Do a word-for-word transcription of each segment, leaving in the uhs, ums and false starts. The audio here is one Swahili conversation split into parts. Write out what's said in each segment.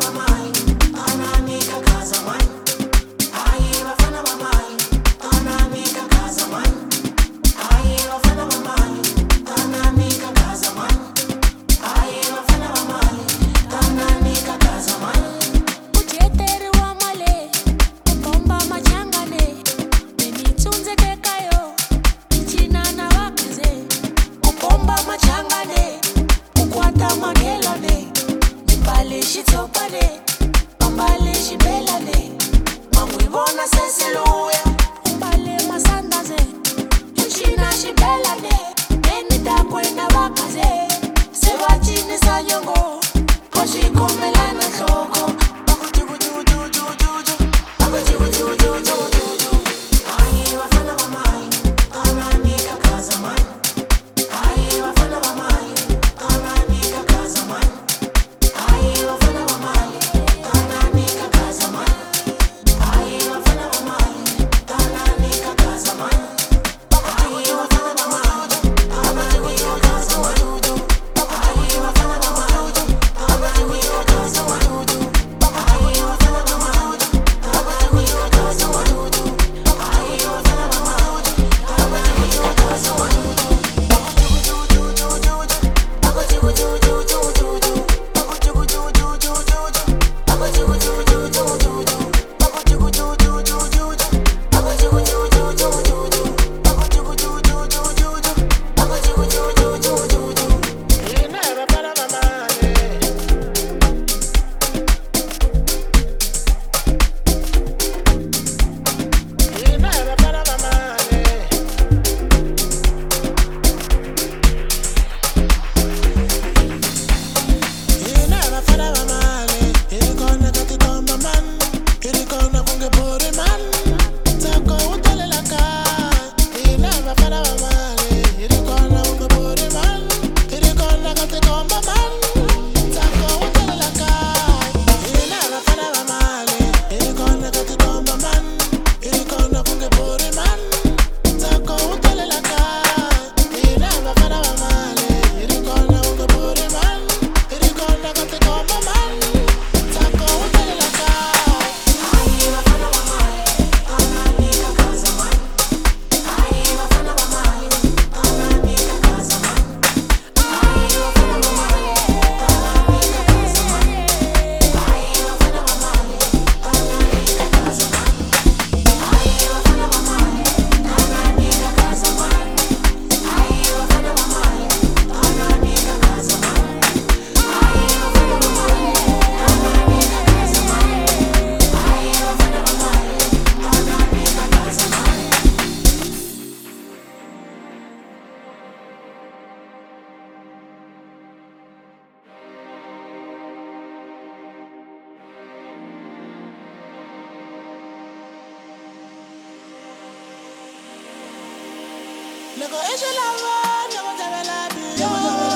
Nego ishe lava, nego tabela biyo.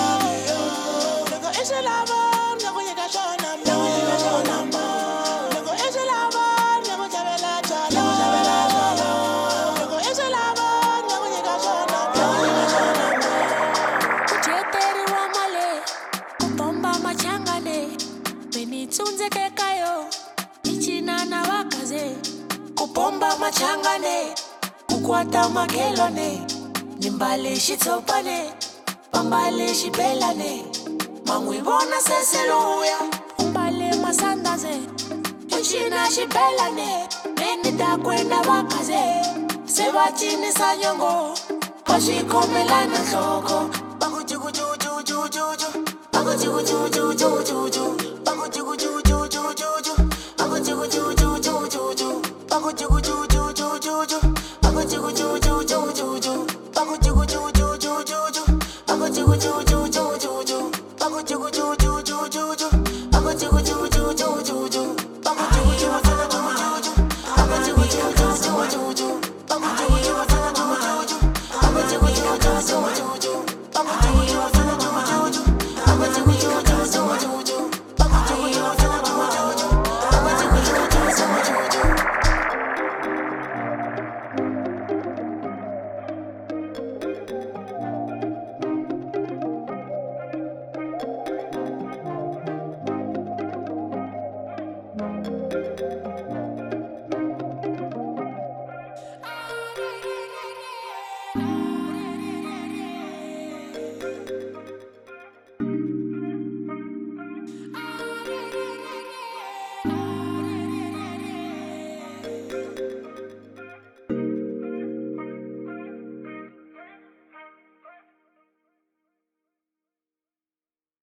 Nego ishe lava, nego yeka shona mo. Nego yeka shona mo. Nego ishe lava, nego tabela chalo. Nego tabela chalo. Nego ishe lava, nego yeka shona mo. Nego yeka shona mo. Kujeteri wa male, kupomba machangane. Benitsunze kekayo, ichina na wakaze. Kupomba machangane, kukwata makelone. Nimbale shitopane, pambale shibelane. Mangwibona seseluya, umbale masandaze. Uchina shibelane, nenita kwenda wakaze. Sebachini sanyongo, oshikomelana shoko. Bakujukujujujujuju, bakujukujujujujuju.